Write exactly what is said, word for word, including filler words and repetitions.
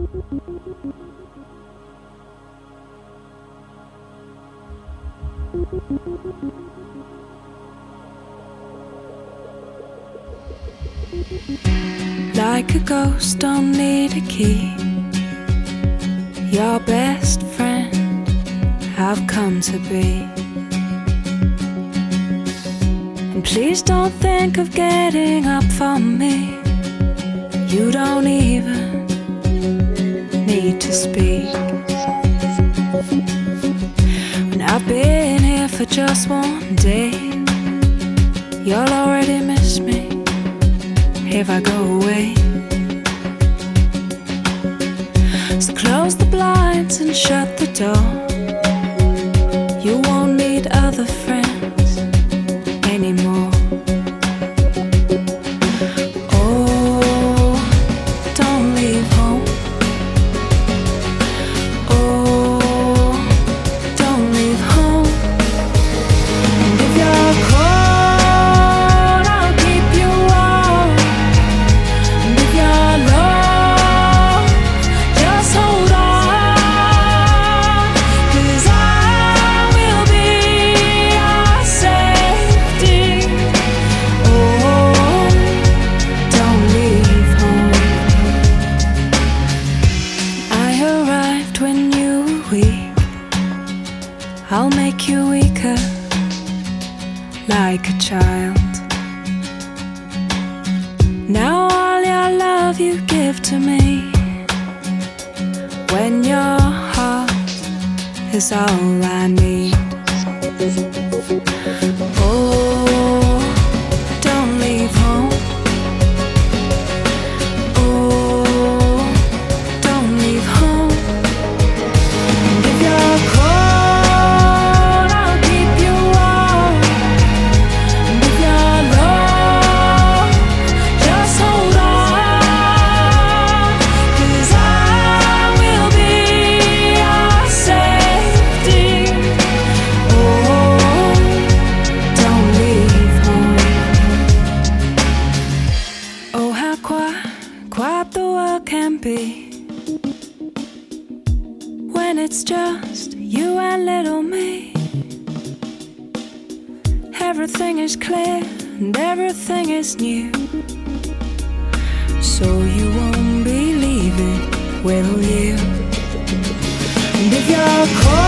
Like a ghost, don't need a key. Your best friend I've come to be. And please don't think of getting up for me. You don't even need to speak. When I've been here for just one day, you'll already miss me if I go away. So close the blinds and shut the door. You won't need other friends anymore. Oh, don't leave home. Oh, don't leave home. And if you're cold, I'll keep you warm. And if you're low, just hold on, 'cause I will be your safety. Oh, don't leave home. I arrived when you were weak. I'll make you weaker, like a child. Now all your love you give to me, when your heart is all I need. Oh, don't leave home. Oh, don't leave home. And if you're cold, I'll keep you warm. And if you're low, just hold on, 'cause I will be your safety. Oh, don't leave home. Oh, how quiet, quiet the world can be when it's just you and little me. Everything is clear and everything is new. So you won't be leaving, will you? And if you're cold,